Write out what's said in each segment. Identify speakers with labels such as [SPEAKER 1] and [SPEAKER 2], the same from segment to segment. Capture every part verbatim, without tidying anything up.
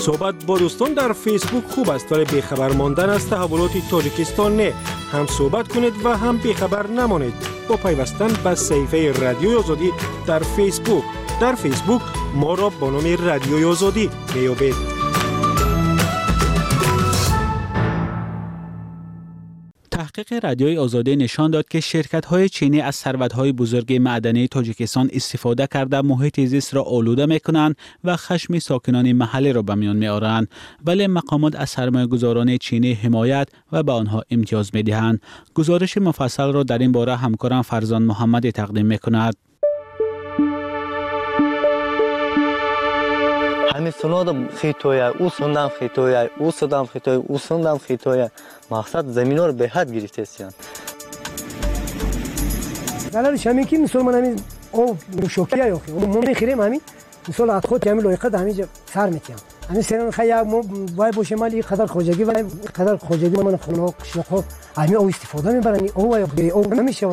[SPEAKER 1] صحبت با دوستان در فیسبوک خوب است ولی بیخبر ماندن از تحولات تاجیکستان نه. هم صحبت کنید و هم بیخبر نمانید با پیوستن به صفحه رادیوی آزادی در فیسبوک. در فیسبوک ما را با نام رادیوی آزادی میابید.
[SPEAKER 2] تحقیق رادیوی آزادی نشان داد که شرکت‌های چینی از ثروت‌های بزرگ معدنی تاجیکستان استفاده کرده محیط زیست را آلوده می‌کنند و خشم ساکنان محلی را به میان می‌آورند، ولی مقامات از سرمایه‌گذاران چینی حمایت و به آنها امتیاز می‌دهند. گزارش مفصل را در این باره همکارم فرزان محمد تقدیم می‌کند.
[SPEAKER 3] همین سنودم خیتویه، او سندم خیتویه، او سدم خیتویه، او سندم خیتویه. مقصد زمین رو به حد گرفته استیان.
[SPEAKER 4] دلالش همین که مثل من همین او شوکیه یا خی، ما میخریم همین مثل از خود همین لایقه همین سر میتیم. همین سران خیلی ما باید باشه مالی قدر خوجگی و قدر خوجگی من خونه قشنه همین او استفاده میبرن او و او نمیشه.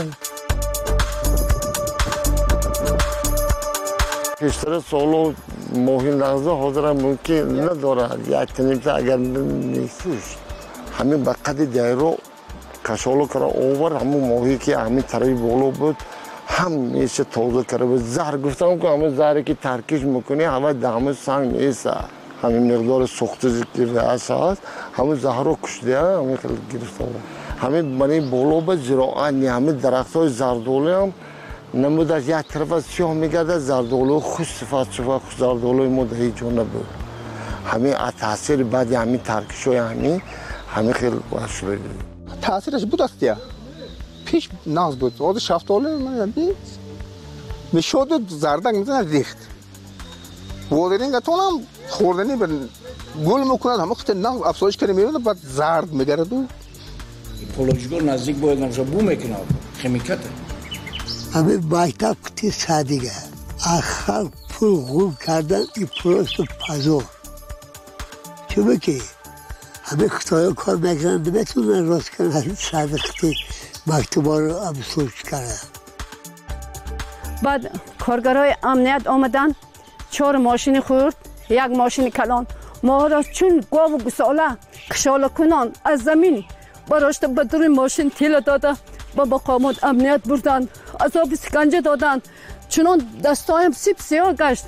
[SPEAKER 5] بیشتر سالو مهم نقضه حاضر ممکن نداره یک تنیمت اگر نیستش همین بقدی دیرو کشالو کرده اوور همون ماهی که همین طرفی بالا بود هم میشه تازه کرده بود. زهر گفتم که همه زهری که ترکیش میکنی همه دامه سنگ نیست، همین مقدار سوختگی که هست همه زهر رو کشیده همین خیلی گرفته بود. همین بنی بالا بود زراعت همین درختای زردولی هم نمود از یک طرف سیاه میگرده زردالو خوش صفات شفا خوش زردالوی ما در هیچ جا نبود. همین تاثیر بعد همین ترکشوی همین همین خیلی باش بود.
[SPEAKER 6] تاثیرش بود است یا پیش ناز بود. وقتی شفتالو من دید میشد زردک میزنه ریخت. وادرینگه تونم خوردنی بر گل میکنه همه خیلی ناز افزایش کنه میونه بعد زرد میگرده دو.
[SPEAKER 7] پولوژیکال نزدیک باید نمیشه بو میکنه خمیکته.
[SPEAKER 8] همه باید کتی سادیگه آخر پول خوب کردن این پروست پازور چه بکی همه خطای کار میکنن بتونن راست کنن همین صادقتی مکتوبا رو افزایش کردن.
[SPEAKER 9] بعد کارگرای امنیت آمدن چهار ماشین خورد یک ماشین کلان ما را چون گاو و گساله کشاله کنان از زمین براشت به دور ماشین تیل داده با مقامات امنیت بردن عذاب سکنجه دادن چنان دستایم سیب سیاه گشت.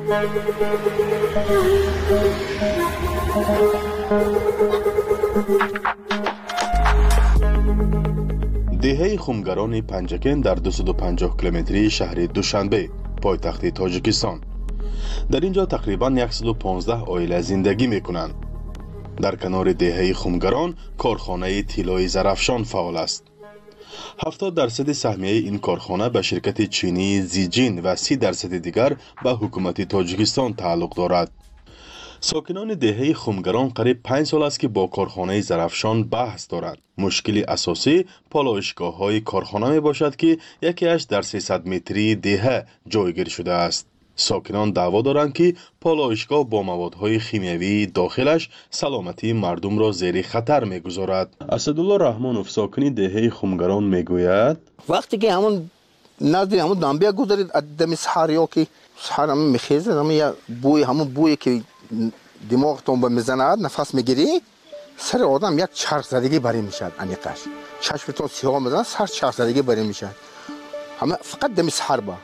[SPEAKER 10] دهه خمگران پنجکن در دویست و پنجاه کیلومتری شهر دوشنبه پایتخت تاجیکستان. در اینجا تقریباً صد و پانزده عائله زندگی میکنند. در کنار دهه خمگران کارخانه طلای زرافشان فعال است. هفتاد درصد سهمیه این کارخانه به شرکت چینی زیجین و سی درصد دیگر به حکومت تاجیکستان تعلق دارد. ساکنان دهه خمگران قریب پنج سال است که با کارخانه زرافشان بحث دارند. مشکل اساسی پالایشگاه های کارخانه می باشد که یکی اش در سیصد متری دهه جایگیر شده است. ساکنان دعوا دارند که پالایشگاه با موادهای شیمیایی داخلش سلامتی مردم را زیر خطر میگذارد. اسدالله رحمانوف ساکن دهه خمگران میگوید
[SPEAKER 6] وقتی که همون نزد همون دنبیا گذارید دم سحریا که سحر هم میخیزه همون بوی همون بوی که دماغتون به میزند نفس میگیری سر آدم یک چرخ زدگی بری میشد انیقش چشمتون سیاه میزنه سر چرخ زدگی بری میشد همه فقط دم سحر با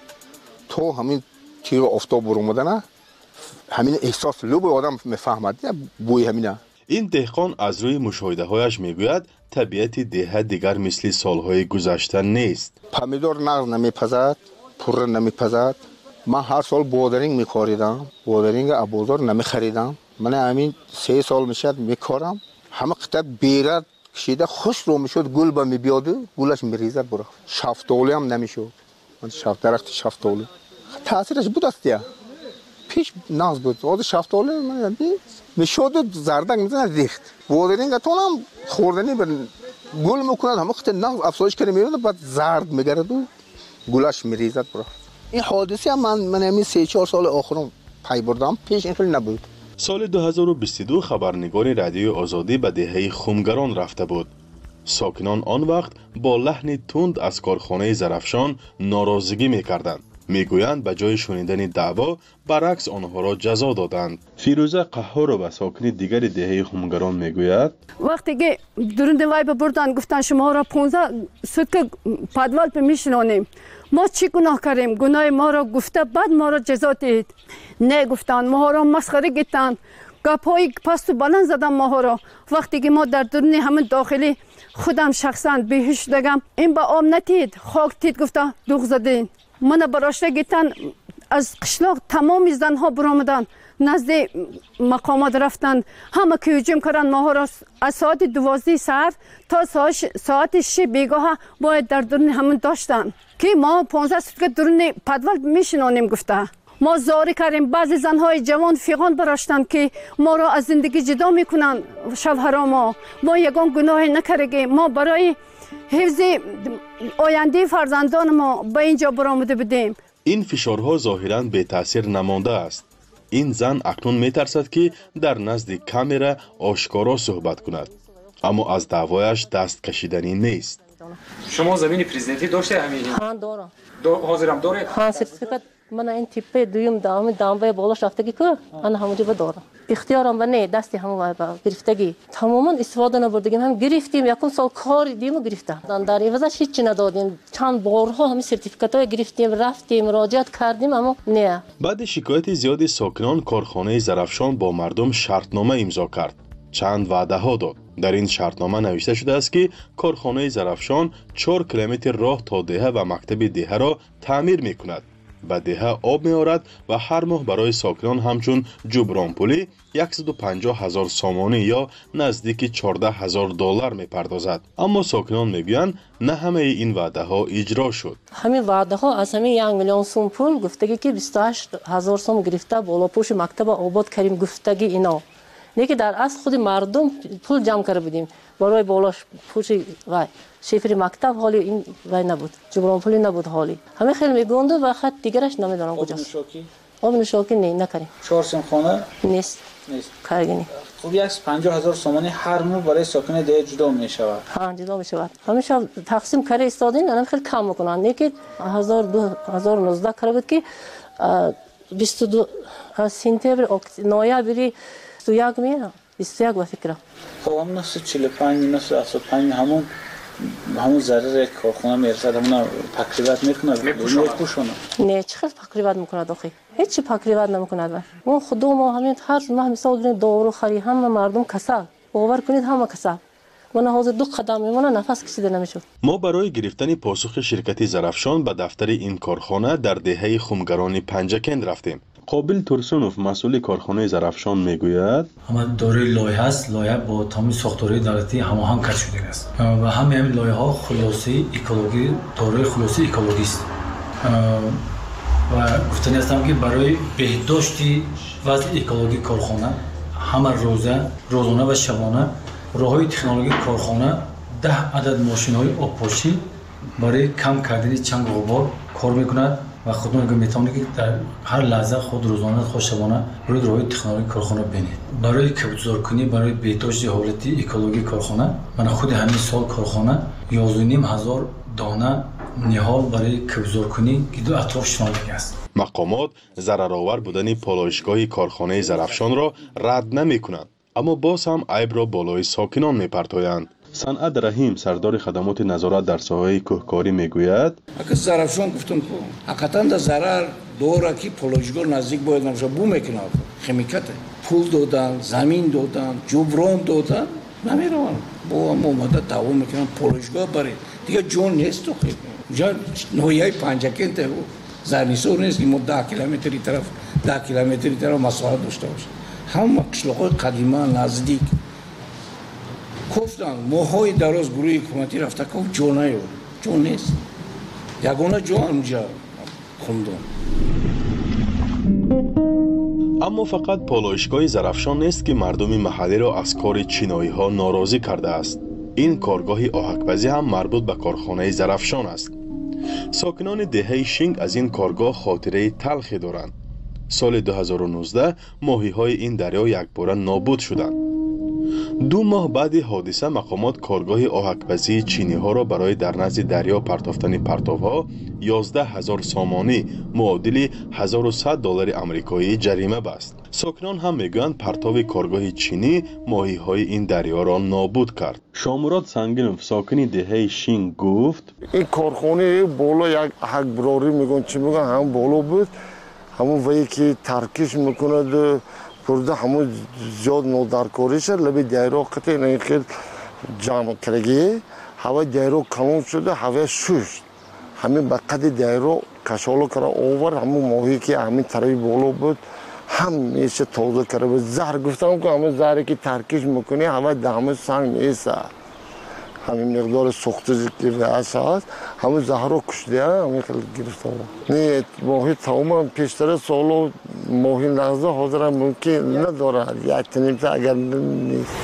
[SPEAKER 6] تو همین تیر آفتاب برو اومدن همین احساس لب آدم میفهمد بوی همینه.
[SPEAKER 10] این دهقان از روی مشاهده هایش میگوید طبیعت دهه دیگر مثل سالهای گذشته نیست.
[SPEAKER 6] پمیدور نغز نمیپزد، پره نمیپزد. من هر سال بودرینگ میخوریدم، بودرینگ ابوزار نمیخریدم. من همین سه سال میشد میکارم. همه قطعه بیرد کشیده خوش رو میشد گل با میبیاده گلش میریزد برا. شفتولی هم نمیشد. من شفت درخت شفتولی. تاثیرش بود است یا پیش ناز بود. وقت شفتولی من دید میشد زردک میزنه ریخت. بودرینگ تونم خوردنی بر گل میکنه همه خیلی ناز افزایش کنه میونه بعد زرد میگرد و گلش میریزد برا. این حادثه هم من من همین سه چهار سال آخرم پی بردم پیش این خیلی نبود.
[SPEAKER 10] سال دو هزار و بیست و دو خبرنگار رادیو آزادی به دهه خمگران رفته بود. ساکنان آن وقت با لحن تند از کارخانه زرافشان ناراضگی میکردند. میگویند به جای شنیدن دعوا برعکس آنها را جزا دادند. فیروزه قهار و ساکن دیگر دهه خمگران میگوید
[SPEAKER 9] وقتی که درون وای بردن گفتن شما را پانزده سوت پادوال به میشنانیم، ما چی گناه کردیم؟ گناه ما را گفته بعد ما را جزا دید. نه گفتن، ما را مسخره گفتند، گپای پست و بلند زدن ما را. وقتی که ما در درون همین داخلی خودم شخصا بیهوش دگم، این با آب نتید، خاک تید گفته دوغ زدین. من براشته گفتن از قشلاق تمام زنها برآمدن نزد مقامات رفتند، همه که هجوم کردند ما را از ساعت دوازده ساعت تا ساعت شش بیگاه باید در درون همون داشتن که ما پانزده سوت درون پدول میشنانیم. گفته ما زاری کردیم، بعضی زنهای جوان فیغان براشتند که ما را از زندگی جدا میکنن. شوهرها ما ما یگان گناهی نکردیم، ما برای حفظ آینده فرزندان ما به اینجا برآمده بودیم.
[SPEAKER 10] این فشارها ظاهراً به تاثیر نمانده است. این زن اکنون میترسد که در نزد کامرا آشکارا صحبت کند، اما از دعوایش دست کشیدنی نیست.
[SPEAKER 11] شما زمین پرزیدنتی داشته همین؟
[SPEAKER 12] ها دارم.
[SPEAKER 11] دو حاضرم داره؟
[SPEAKER 12] ها سرتیفیکات من این تیپه دویم دام دامبای بالاش رفتگی که آن همونجا دارم. اختیارم و نه دستی همون گرفتگی تماما استفاده نبردیم، هم گرفتیم یکم سال کار دیدیم و گرفتم در عوضش هیچ ندادیم. چند بارها همین سرتیفیکات‌ها گرفتیم، رفتیم مراجعت کردیم اما نه.
[SPEAKER 10] بعد شکایت زیادی ساکنان کارخانه زرافشان با مردم شرطنامه امضا کرد. چند وعده ها داد. در این شرطنامه نوشته شده است که کارخانه زرافشان چهار کیلومتر راه تا دهه و مکتب دهه را تعمیر می‌کند. به دهه آب می‌آورد و هر ماه برای ساکنان همچون جبران پولی صد و پنجاه هزار سامانه یا نزدیک چهارده هزار دلار می‌پردازد. اما ساکنان میگویند نه همه این وعده ها اجرا شد.
[SPEAKER 12] همین وعده ها از همین یک میلیون سوم پول گفتگی که بیست و هشت هزار سوم گرفته بالا پوش مکتب آباد کردیم گفتگی اینا. نه که در اصل خود مردم پول جمع کرده بودیم برای بالاش پوش وای شفری مکتب حالی این وای نبود، جبران پولی نبود حالی. همه خیلی میگونده و خط دیگرش نمیدونم کجاست. آب نشاکی نه نکنیم.
[SPEAKER 7] چهار سیم خانه
[SPEAKER 12] نیست.
[SPEAKER 7] نیست.
[SPEAKER 12] کارگینی.
[SPEAKER 7] خب یک پنجاه هزار سامانی هر ماه برای ساکن ده جدا میشود.
[SPEAKER 12] ها جدا میشود. همیشه تقسیم کاری استادین الان خیلی کم میکنن. نه که هزار دو هزار و نوزده کار بود که بیست و دو سپتامبر نوامبر بیست و یک میه بیست و یک با فکرم.
[SPEAKER 7] خب همون نصف چهل و پنج نصف هفتاد و پنج همون همون ضرر کارخانه میرسد همون پاکریوت میکنه میپوشونه.
[SPEAKER 12] نه چه خیلی پاکریوت میکنه داخل. هیچ پاکریوت نمیکنه بر. ما خودمون ما همین هر ماه مثال گیریم دارو خری همه مردم کسل. باور کنید همه کسل. من حاضر دو قدم میمونه نفس کشیده نمیشد.
[SPEAKER 10] ما برای گرفتن پاسخ شرکت زرافشان به دفتر این کارخانه در دهه خمگران پنجکند رفتیم. قابل ترسونوف مسئول کارخانه زرافشان میگوید
[SPEAKER 13] همه دارای لایحه است، لایحه با تمام ساختارهای دولتی هماهنگ کرده شده است و همه همین لایحه ها خلاصه اکولوژی دارای خلاصه اکولوژی است و گفتنی هستم که برای بهداشت وضع اکولوژی کارخانه همه روزه روزانه و شبانه راههای تکنولوژی کارخانه ده عدد ماشین های آبپاشی برای کم کردن چنگ و غبار کار میکند و خودتون اگه میتونید که در هر لحظه خود روزانه خود شبانه روی راههای تکنولوژی کارخانه ببینید. برای کبوتزارکنی برای بهداشت حالت اکولوژی کارخانه من خود همین سال کارخانه یازده و نیم هزار دانه نهال برای کبوتزارکنی که دو اطراف شمال است.
[SPEAKER 10] مقامات ضررآور بودن پالایشگاه کارخانه زرافشان را رد نمی‌کنند، اما باز هم عیب را بالای ساکنان می‌پرتایند. صنعت رحیم سردار خدمات نظارت در ساحه کوهکاری میگوید
[SPEAKER 7] اگه زرافشان گفتم حقیقتا در ضرر دوره که پالایشگاه نزدیک باید نمیشه بو میکنه خمیکت پول دادن زمین دادن جبران دادن نمیروان با هم اومده دوام میکنن پالایشگاه بره دیگه جون نیست تو خیلی جان نویای پنجکند زرنیسور نیست که ما ده کیلومتری طرف ده کیلومتری طرف مساحت داشته باشه هم قشلاق‌های قدیمی نزدیک گفتن ماهای دراز گروه حکومتی رفته که جون نیست جون نیست یگانه جون اونجا خوندن.
[SPEAKER 10] اما فقط پالایشگاه زرافشان نیست که مردم محلی را از کار چینایی ها ناراضی کرده است. این کارگاه آهک‌پزی هم مربوط به کارخانه زرافشان است. ساکنان دهه شینگ از این کارگاه خاطره تلخی دارند. سال دو هزار و نوزده ماهی های این دریا یک باره نابود شدند. دو ماه بعد حادثه مقامات کارگاه آهک‌پزی چینی ها را برای در نزد دریا پرتافتن پرتاب‌ها یازده هزار سامانی معادل هزار و صد دلار آمریکایی جریمه بست. ساکنان هم میگویند پرتاب کارگاه چینی ماهی های این دریا را نابود کرد. شامراد سنگینوف ساکنی دهه شین گفت
[SPEAKER 5] این کارخانه بالا یک حق براری میگن چی میگن هم بالا بود همون وی که ترکش میکنه پرده همون زیاد نودرکاری شد لبی دیرو قطعی نخیل جمع کرگی هوا دیرو کلون شده هوا شوشت همین بقید دیرو کشالو کرده اوور همون ماهی که همین طرفی بالا بود هم میشه تازه کرده بود زهر گفتم که همون زهری که ترکش میکنی هوا دهمه سنگ میسه همین مقدار سوختگی که واسه هست همون زهر رو کشیده همین خیلی گرفته نه ماهی تمام پیشتر سالو ماهی لحظه حاضر ممکن نداره یک تنیمت اگر نیست.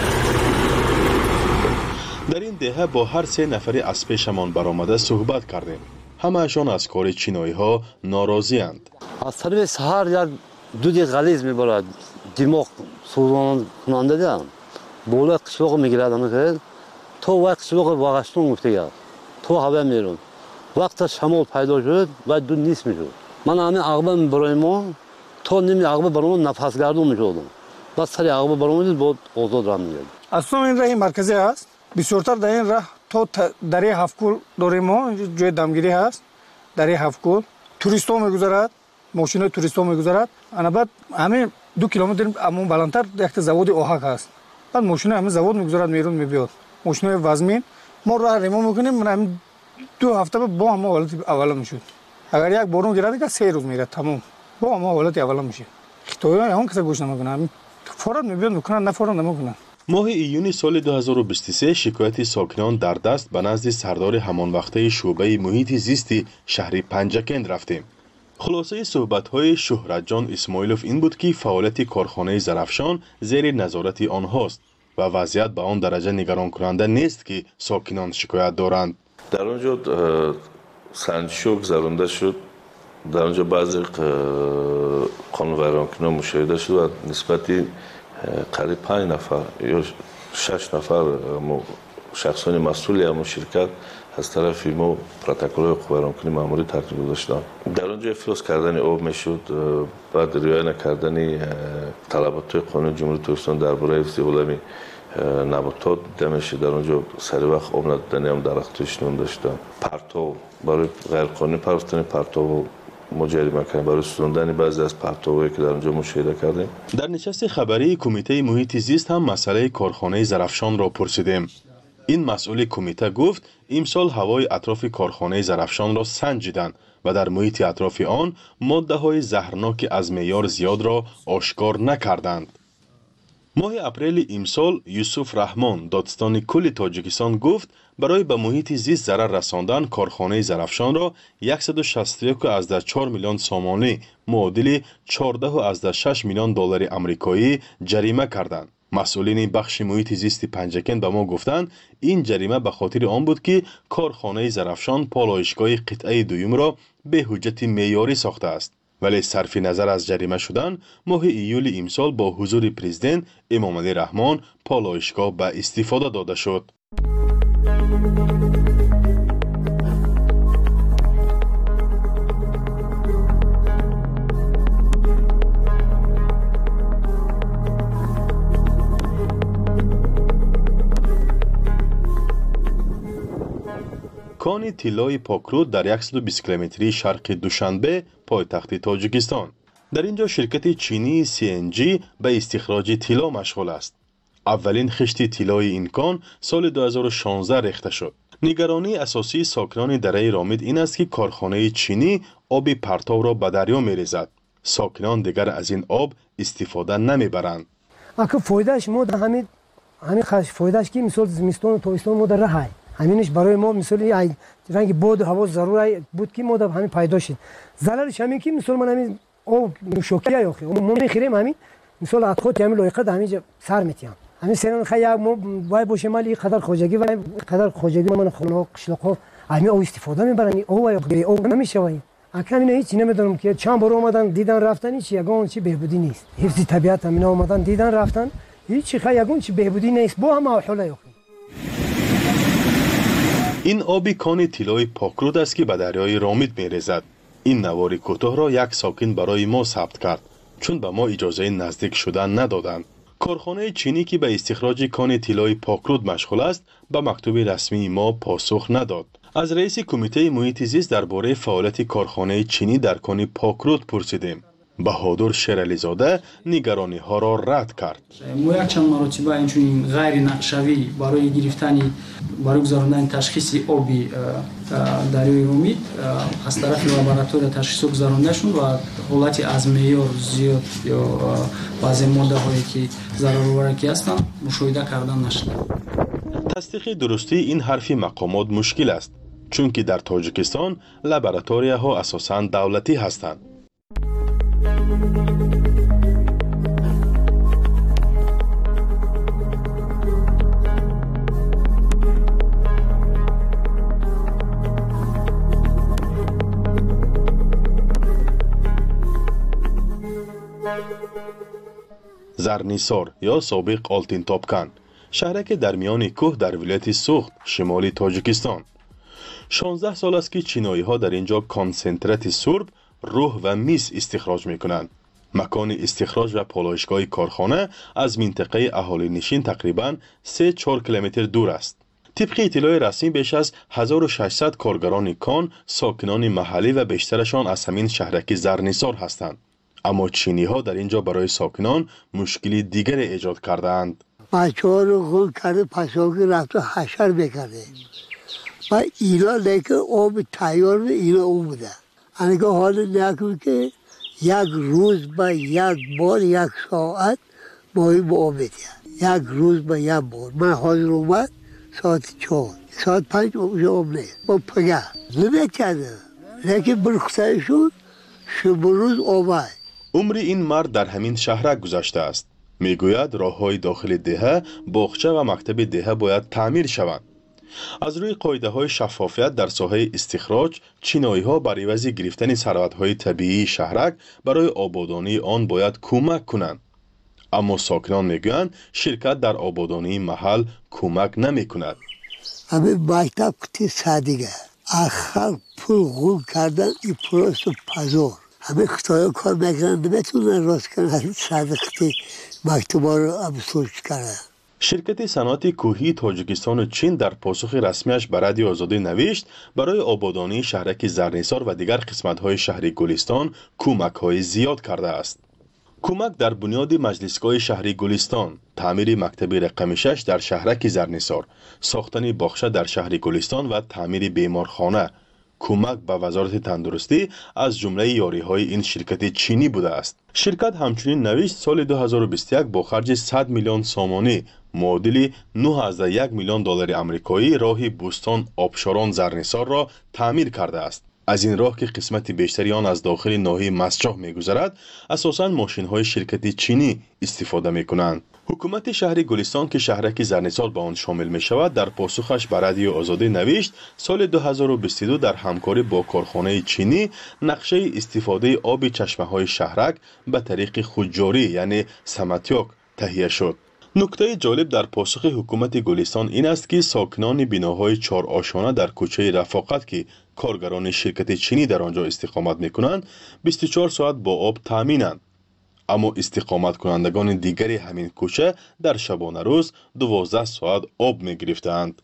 [SPEAKER 10] در این دهه با هر سه نفری از پیشمان برآمده صحبت کردیم. همه‌شان از کار چینایی ها ناراضی اند.
[SPEAKER 14] از طرف سحر یک دودی غلیظ میبارد دماغ سوزان کننده دارم بالا قشلاق میگیرد تو وقت قشلاق واقعشتون گفته گرد تو هوا میرون وقت شمال پیدا شد و دود نیست میشود من همین عقبه برای ما تا نمی عقبه برای ما نفس گردون میشودم بس سری عقبه برای ما بود آزاد راه میگرد.
[SPEAKER 15] اصلا این راه مرکزی هست بسیارتر در این راه تو دره هفتکول داریم ما جای دمگیری هست دره هفتکول توریست ها میگذارد ماشین توریست ها میگذارد انا بعد همین دو کیلومتر امون بلندتر یک زواد آهک هست بعد ماشین همین زواد میگذارد میرون میبیاد ماشین وزمین ما راه ریمو میکنیم من همین دو هفته با هم حالت اول میشد اگر یک بارون گیرد که سه روز میره تمام با هم حالت اول میشه خطایی هم کسی گوش نمیکنه فورا میبیاد میکنن نه فورا نمیکنن.
[SPEAKER 10] ماه ایون سال دو هزار و بیست و سه شکایت ساکنان در دست به نزد سردار همان وقته شعبه محیط زیستی شهر پنجکند رفتیم. خلاصه صحبت‌های شهرت جان اسماعیلوف این بود که فعالیت کارخانه زرافشان زیر نظارت آنهاست و وضعیت به آن درجه نگران کننده نیست که ساکنان شکایت دارند.
[SPEAKER 16] در آنجا سنجشو گذرانده شد، در آنجا بعضی قانون‌ورانکنان مشاهده شد و نسبتی قریب پنج نفر یا شش نفر شخصان مسئولی همون شرکت از طرف ما پروتکل قوانینی ماموری ترتیب گذاشتن. در آنجا افراز کردن آب میشد بعد رعایت نکردن طلبات قانون جمهوری ترکستان درباره حفظ علمی نباتات دیده میشه. در آنجا سر وقت آب ندادن هم درختش نون داشتن. پرتو برای غیر قانونی پرتاب پرتو مجریمه کردن برای سوزاندن بعضی از پرتوهایی که در آنجا مشاهده کردیم.
[SPEAKER 10] در نشست خبری کمیته محیط زیست هم مسئله کارخانه زرافشان را پرسیدیم. این مسئول کمیته گفت امسال هوای اطراف کارخانه زرافشان را سنجیدند و در محیط اطراف آن ماده های زهرناک از معیار زیاد را آشکار نکردند. ماه اپریل امسال یوسف رحمان دادستان کل تاجیکستان گفت برای به محیط زیست ضرر رساندن کارخانه زرافشان را صد و شصت و یک و چهار میلیون سامانی معادل چهارده و شش میلیون دلار آمریکایی جریمه کردند. مسئولین بخش محیط زیست پنجکند به ما گفتند این جریمه به خاطر آن بود که کارخانه زرافشان پالایشگاه قطعه دوم را به حجت معیاری ساخته است. ولی صرف نظر از جریمه شدن ماه ایول امسال با حضور پرزیدنت امام علی رحمان پالایشگاه به استفاده داده شد. کان طلای پاکرود در صد و بیست کیلومتری شرق دوشنبه پایتخت تاجیکستان. در اینجا شرکت چینی سی ان جی به استخراج طلا مشغول است. اولین خشت طلای این کان سال دو هزار و شانزده ریخته شد. نگرانی اساسی ساکنان دره رامید این است که کارخانه چینی آب پرتاب را به دریا می‌ریزد. ساکنان دیگر از این آب استفاده نمی‌برند.
[SPEAKER 4] آخه فایدهش ما همین همین خاص فایدهش که مثلا زمستون و تابستون ما در راه همینش برای ما مثلا رنگ باد و هوا ضروری بود که ما در همین پیدا شد. ضررش همین که مثلا من همین آب شوکیه یا خیلی ما میخریم همین مثلا از خود همین لایقه همین سر میتیم همین سران خیلی ما وای باشه مالی قدر خوجگی و قدر خوجگی من خونه قشلاق ها همین او استفاده میبرن او یا غیر او نمیشه وای اکنون هیچ نمیدونم که چند بار اومدن دیدن رفتن هیچ یگان چی بهبودی نیست. حفظ طبیعت همین اومدن دیدن رفتن هیچ خیلی یگون چی بهبودی نیست با هم حالا یخ
[SPEAKER 10] این آب کان طلای پاکرود است که به دریای رامید می‌ریزد. این نوار کوتاه را یک ساکن برای ما ثبت کرد چون به ما اجازه نزدیک شدن ندادند. کارخانه چینی که به استخراج کان طلای پاکرود مشغول است به مکتوب رسمی ما پاسخ نداد. از رئیس کمیته محیط زیست درباره فعالیت کارخانه چینی در کان پاکرود پرسیدیم. بهادر شیرالی زاده نگرانی ها را رد کرد.
[SPEAKER 17] ما یک چند مرتبه اینچنین غیر نقشوی برای گرفتن برای گذراندن تشخیص آبی دریای رامید از طرف لابراتوری تشخیص گذرانده شد و حالتی از معیار زیاد یا بعضی ماده هایی که ضررآورکی هستند مشاهده کردن نشده.
[SPEAKER 10] تصدیق درستی این حرفی مقامات مشکل است چون که در تاجیکستان لابراتوری ها اساساً دولتی هستند. زرنیسار یا سابق آلتین تاپکن شهرک در میان کوه در ولایت سوخت شمالی تاجیکستان. شانزده سال است که چینایی ها در اینجا کانسنترات سرب، روح و میس استخراج می کنند. مکان استخراج و پالایشگاه کارخانه از منطقه اهالی نشین تقریباً سه چهار کیلومتر دور است. طبق اطلاع رسمی بیش از هزار و ششصد کارگران کان ساکنان محلی و بیشترشان از همین شهرک زرنیسار هستند. اما چینی ها در اینجا برای ساکنان مشکلی دیگر ایجاد کردند.
[SPEAKER 8] بچه ها رو خون کرده پساکی رفت و حشر بکرده و اینا لیکن آب تیار به اینا اون بوده. انگه حال نکنه که یک روز به یک بار یک ساعت ماهی با آب بدید. یک روز به یک بار. من حاضر اومد ساعت چهار. ساعت پنج آب نیست. با پگه. نمیکرده. لیکن برخصه شد شب روز آبه.
[SPEAKER 10] عمر این مرد در همین شهرک گذشته است. میگوید راههای داخل دهه، باغچه و مکتب دهه باید تعمیر شوند. از روی قاعده های شفافیت در ساحه استخراج، چینایی ها برای عوض گرفتن ثروت های طبیعی شهرک برای آبادانی آن باید کمک کنند. اما ساکنان میگویند شرکت در آبادانی محل کمک نمی کند.
[SPEAKER 8] همه مکتب کتی سادگه. آخر پول غول کردن این پروست پزور. همه خطای کار میکنن نمیتونن راست کنن صدقتی مکتوبا رو ابسوش کنن.
[SPEAKER 10] شرکت صنعت کوهی تاجیکستان و چین در پاسخ رسمیش به رادیو آزادی نوشت برای آبادانی شهرک زرنیسار و دیگر قسمت‌های شهر گلستان کمک‌های زیاد کرده است. کمک در بنیاد مجلسگاه شهری گلستان، تعمیر مکتب رقم شش در شهرک زرنیسار، ساختن باغچه در شهر گلستان و تعمیر بیمارخانه، کمک به وزارت تندرستی از جمله یاری‌های این شرکت چینی بوده است. شرکت همچنین نوشت سال دو هزار و بیست و یک با خرج صد میلیون سامانی معادل نه ازده یک میلیون دلار آمریکایی راه بوستان آبشاران زرنیسار را تعمیر کرده است. از این راه که قسمت بیشتری آن از داخل ناحیه مسجح می‌گذرد، اساساً ماشین‌های شرکت چینی استفاده می‌کنند. حکومت شهر گلستان که شهرک زرنیسار به آن شامل می شود در پاسخش به رادیو آزادی نوشت سال دو هزار و بیست و دو در همکاری با کارخانه چینی نقشه استفاده آب چشمه های شهرک به طریق خودجاری یعنی سمتیاک تهیه شد. نکته جالب در پاسخ حکومت گلستان این است که ساکنان بناهای چهار آشانه در کوچه رفاقت که کارگران شرکت چینی در آنجا استقامت می کنند بیست و چهار ساعت با آب تامینند. اما استقامت کنندگان دیگری همین کوچه در شبانه روز دوازده ساعت آب می گرفتند.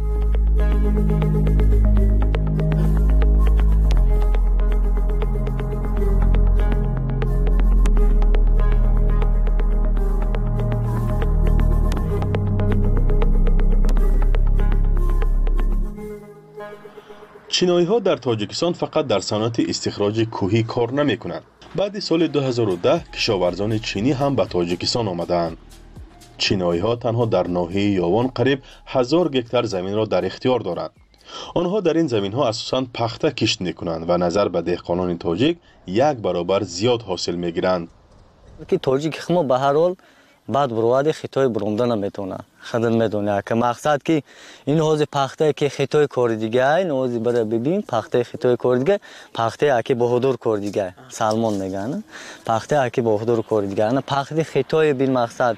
[SPEAKER 10] چینایی ها در تاجیکستان فقط در صنعت استخراج کوهی کار نمی کنند. بعد سال دو هزار و ده کشاورزان چینی هم به تاجیکستان آمدند. چینایی ها تنها در ناحیه یاوان قریب هزار گکتار زمین را در اختیار دارند. آنها در این زمین ها اساساً پخته کشت می کنند و نظر به دهقانان تاجیک یک برابر زیاد حاصل می گیرند.
[SPEAKER 3] که تاجیک خما به هر حال بعد برواد خطای برونده نمیتونه خدمت میدونه که مقصد که این حوض پخته که خطای کار دیگه این حوض برای ببین پخته خطای کار دیگه پخته اکی بهادر کار دیگه سلمان میگن پخته اکی بهادر کار دیگه نه پخته خطای بین مقصد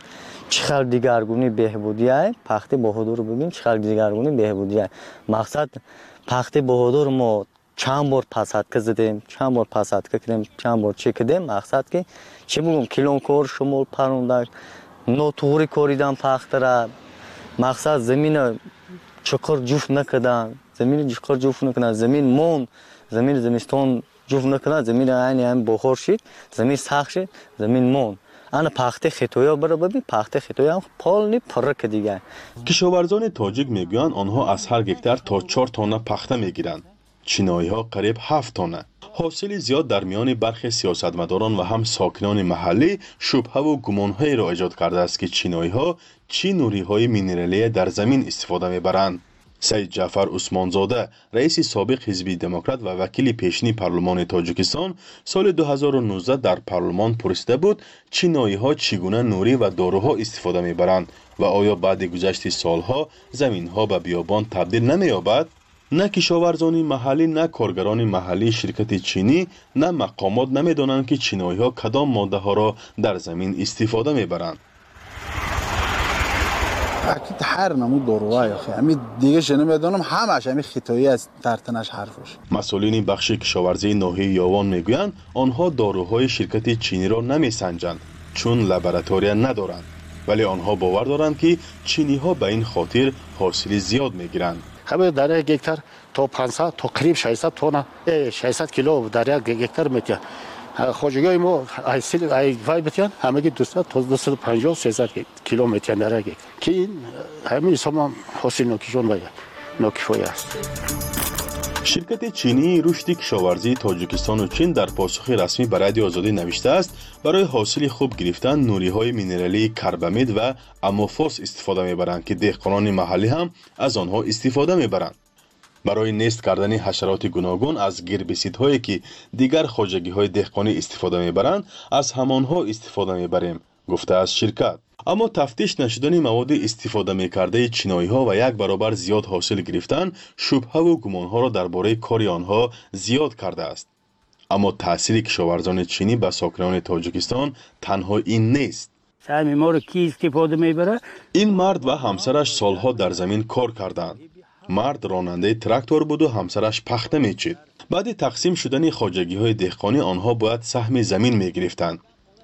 [SPEAKER 3] چخال دیگرگونی بهبودی های پخت بهادر رو ببین چخال دیگرگونی بهبودی های مقصد پخت بهادر ما چند بار پسات کردیم چند بار پسات کردیم چند بار چه کردیم مقصد که چه بگم کلون کار شمول پروندن نوتوری کوریدن پخت را مقصد زمین چکر جوف نکردن زمین چکر جوف نکردن زمین مون زمین زمستون جوف نکردن زمین عینی هم بخور شد زمین سخت شد زمین مون آن پخت خطویا برای ببین پخت خطویا هم پال نی پرک دیگه.
[SPEAKER 10] کشاورزان تاجیک میگویند آنها از هر گکتار تا چهار تانه پخته میگیرند. چینایی ها قریب هفت تانه. حاصل زیاد در میان برخی سیاستمداران و هم ساکنان محلی شبهه و گمانهایی را ایجاد کرده است که چینایی ها چی نوری های مینرالی در زمین استفاده میبرند. سید جعفر عثمانزاده رئیس سابق حزب دموکرات و وکیل پیشین پارلمان تاجیکستان سال دو هزار و نوزده در پارلمان پرسیده بود چینایی ها چگونه نوری و داروها استفاده میبرند و آیا بعد گذشت سالها زمین ها به بیابان تبدیل نمییابد؟ نه کشاورزان محلی نه کارگران محلی شرکت چینی نه مقامات نمیدانند که چینایی ها کدام ماده ها را در زمین استفاده میبرند.
[SPEAKER 18] اكيد هر نمو داروهای آخه همین دیگه شنه میدونم همش همین خطایی از ترتنش حرفش.
[SPEAKER 10] مسئولین بخش کشاورزی ناحیه یاوان میگویند آنها داروهای شرکت چینی را نمیسنجند چون لابراتوری ندارند ولی آنها باور دارند که چینی ها به این خاطر حاصل زیاد میگیرند.
[SPEAKER 19] همه در یک هکتار تا پانصد تا قریب ششصد تن ششصد کیلو در یک هکتار میتونه. خواجگی ما حاصل ای وای بتیان همه دویست تا دویست و پنجاه سیصد کیلومتر در یک که این همین سامان حاصل نکشون باید نکفای است.
[SPEAKER 10] شرکت چینی رشد کشاورزی تاجیکستان و چین در پاسخ رسمی به رادیو آزادی نوشته است برای حاصل خوب گرفتن نوری های مینرالی کربامید و اموفوس استفاده میبرند که دهقانان محلی هم از آنها استفاده میبرند. برای نیست کردن حشرات گوناگون از گربیسیدهایی که دیگر خواجگی های دهقانی استفاده میبرند از همانها استفاده میبریم گفته است شرکت. اما تفتیش نشدن مواد استفاده میکرده چینایی ها و یک برابر زیاد حاصل گرفتن شبهه و گمان ها را درباره کار آنها زیاد کرده است. اما تاثیر کشاورزان چینی به ساکنان تاجیکستان تنها این نیست.
[SPEAKER 20] سهم ما رو کی استفاده میبره؟
[SPEAKER 10] این مرد و همسرش سالها در زمین کار کردند. مرد راننده تراکتور بود و همسرش پخته میچید. بعد تقسیم شدن خواجگی های دهقانی آنها باید سهم زمین میگرفتند.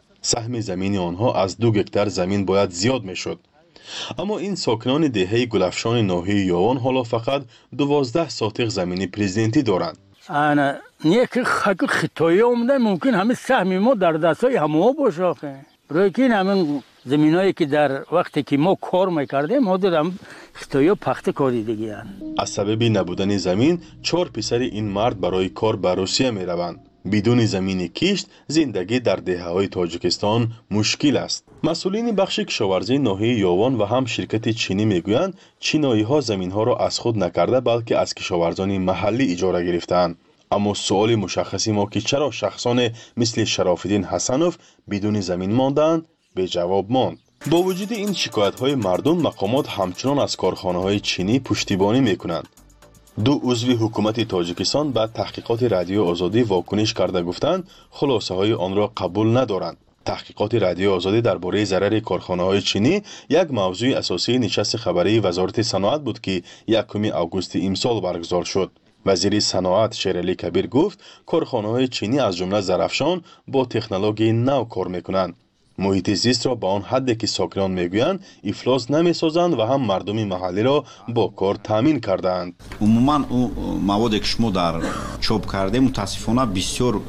[SPEAKER 10] سهم زمین آنها از دو هکتار زمین باید زیاد میشد. اما این ساکنان دهه گلفشان ناحیه یاوان حالا فقط دوازده ساتق زمین پرزیدنتی دارند.
[SPEAKER 20] انا نیک خاک خطایی اومده ممکن همه سهم ما در دستای همه باشه آخه. برای که همین زمینایی که در وقتی که ما کار میکردیم ما دارم خطایی پخته کاری دیگه هست.
[SPEAKER 10] از سبب نبودن زمین چهار پسر این مرد برای کار به روسیه میروند. بدون زمین کشت زندگی در دهه‌های تاجیکستان مشکل است. مسئولین بخش کشاورزی ناحیه یاوان و هم شرکت چینی میگویند چینایی‌ها زمین‌ها را از خود نکرده بلکه از کشاورزان محلی اجاره گرفتند. اما سوال مشخصی ما که چرا شخصان مثل شراف‌الدین حسنوف بدون زمین ماندند به جواب ماند. با وجود این شکایت‌های مردم مقامات همچنان از کارخانه‌های چینی پشتیبانی می‌کنند. دو عضو حکومت تاجیکستان بعد تحقیقات رادیو آزادی واکنش کرده گفتند خلاصه های آن را قبول ندارند. تحقیقات رادیو آزادی درباره ضرر کارخانه های چینی یک موضوع اساسی نشست خبری وزارت صنعت بود که یکم آگوست امسال برگزار شد. وزیر صنعت شیرعلی کبیر گفت کارخانه های چینی از جمله زرافشان با تکنولوژی نو کار میکنند. محیط زیست را به آن حدی که ساکنان میگویند افلاس نمیسازند و هم مردم محلی را با کار تامین کردند.
[SPEAKER 21] عموما او موادی که شما در چوب کرده متاسفانه بسیار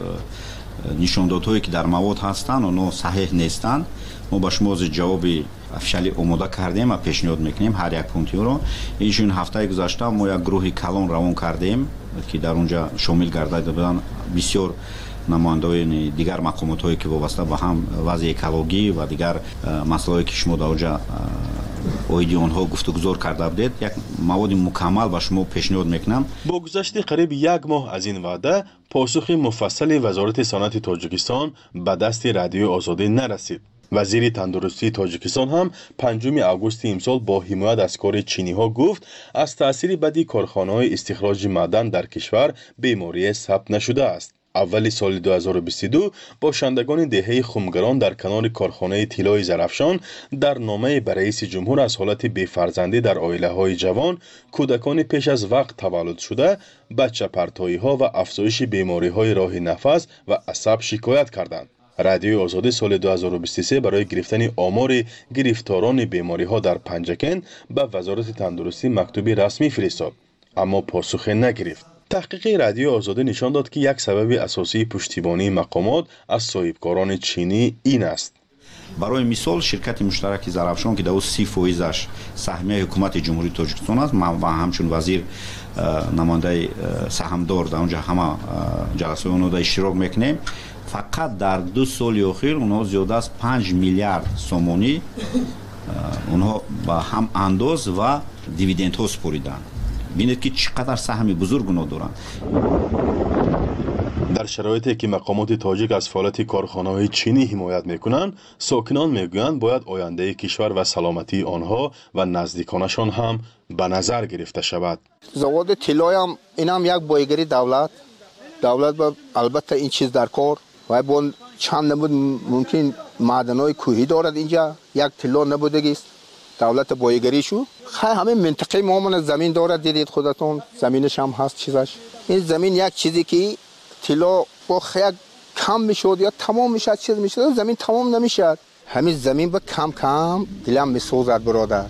[SPEAKER 21] نشاندادهایی که در مواد هستند اونها صحیح نیستند. ما با شما از جواب افشلی آماده کردیم و پیشنهاد میکنیم هر یک پونتی رو. ایشون هفته گذشته ما یک گروه کلان روان کردیم که در اونجا شامل گردیده بودند بسیار نمایندگان دیگر مقامات هایی که وابسته به هم وضع اکولوژی و دیگر مسائلی که شما در اونجا اویدی آنها گفتگوزار کرده بودید یک مواد مکمل به شما پیشنهاد میکنم.
[SPEAKER 10] با گذشت قریب یک ماه از این وعده پاسخ مفصل وزارت صنعت تاجیکستان به دست رادیو آزادی نرسید. وزیر تندرستی تاجیکستان هم پنجم آگوست امسال با حمایت از کار چینی ها گفت از تاثیر بدی کارخانه های استخراج معدن در کشور بیماری ثبت نشده است. اولی سال دو هزار و بیست و دو باشندگان دهه خمگران در کنار کارخانه طلای زرافشان در نامه به رئیس جمهور از حالت بی‌فرزندی در عائله های جوان، کودکان پیش از وقت تولد شده، بچه پرتایی ها و افزایش بیماری های راه نفس و عصب شکایت کردند. رادیوی آزادی سال دو هزار و بیست و سه برای گرفتن آمار گرفتاران بیماری ها در پنجکن به وزارت تندرستی مکتوبی رسمی فرستاد، اما پاسخ نگرفت. تحقیق رادیو آزادی نشان داد که یک سبب اساسی پشتیبانی مقامات از صاحبکاران چینی این است.
[SPEAKER 21] برای مثال شرکت مشترک زرافشان که در سی فیصدش سهمیه حکومت جمهوری تاجیکستان است، من و همچون وزیر نماینده سهامدار در اونجا همه جلسه اونها در اشتراک میکنیم. فقط در دو سال اخیر اونها زیاده از پنج میلیارد سومونی اونها با هم انداز و دیویدند ها سپریدند. ببینید که چقدر سهم بزرگ اونها دارند.
[SPEAKER 10] در شرایطی که مقامات تاجیک از فعالیت کارخانه‌های چینی حمایت میکنند، ساکنان میگویند باید آینده کشور و سلامتی آنها و نزدیکانشان هم به نظر گرفته شود.
[SPEAKER 6] زواد طلای هم این هم یک بایگری دولت دولت با البته این چیز در کار و با چند نمود ممکن معدن‌های کوهی دارد اینجا، یک طلا نبودگی است دولت بایگری شو. خیلی همه منطقه ما من زمین دارد، دیدید خودتون زمینش هم هست چیزش. این زمین یک چیزی که طلا با خیلی کم میشد یا تمام میشد چیز میشد، زمین تمام نمیشد. همین زمین با کم کم دلم میسوزد برادر.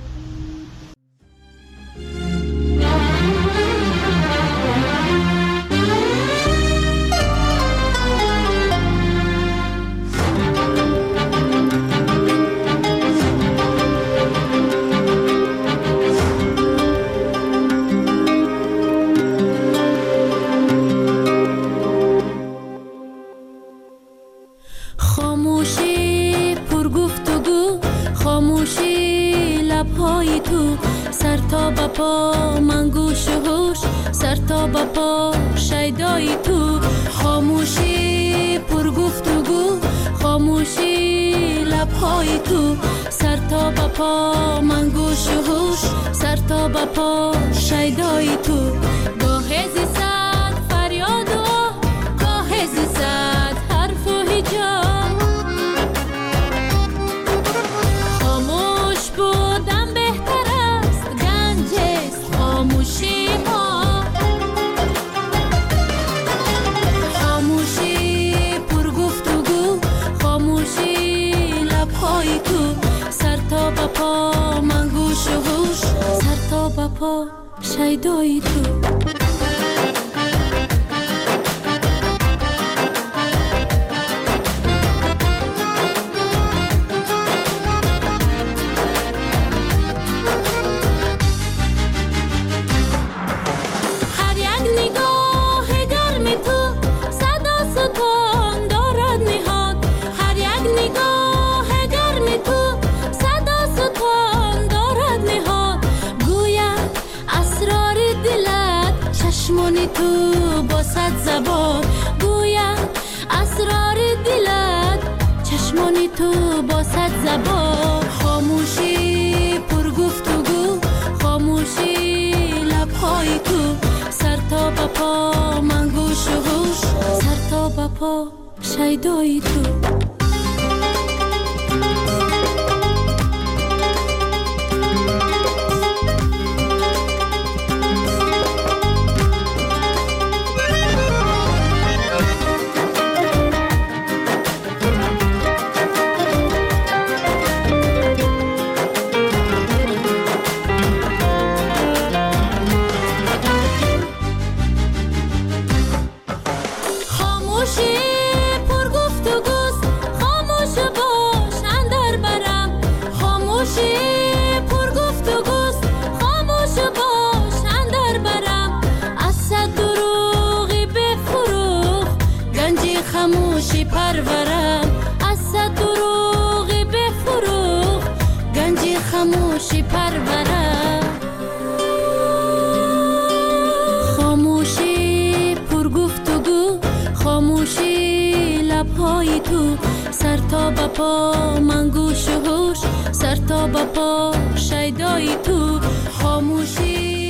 [SPEAKER 1] خاموشی پر گفتگو، خاموشی لبهای تو، سر تا به پا من گوش و هوش، سر تا به پا شیدای تو. خاموشی پر گفتگو، خاموشی لبهای تو، سر تا به پا من گوش و هوش، سر تا به پا شیدای تو. گاه زیستد فریاد و گاه زیستد حرف و هجاب، خاموش بودن بهتر است، گنج است خاموشی ها. خاموشی پر گفتگو، خاموشی لبهای تو، سر تا به پا من گوش و هوش، سر تا به پا شیدای تو. چشمانی تو با صد زبان گویم اسرار دلت، چشمانی تو با صد زبان. خاموشی پر گفتگو، خاموشی لبهای تو، سر تا به پا من گوش و هوش، سر تا به پا شیدای تو. خاموشی پرورم از صد دروغ بفروغ، گنجی خاموشی پرورم. خاموشی پر گفتگو، خاموشی لبهای تو، سر تا به پا من گوش و هوش، سر تا به پا شیدای تو. خاموشی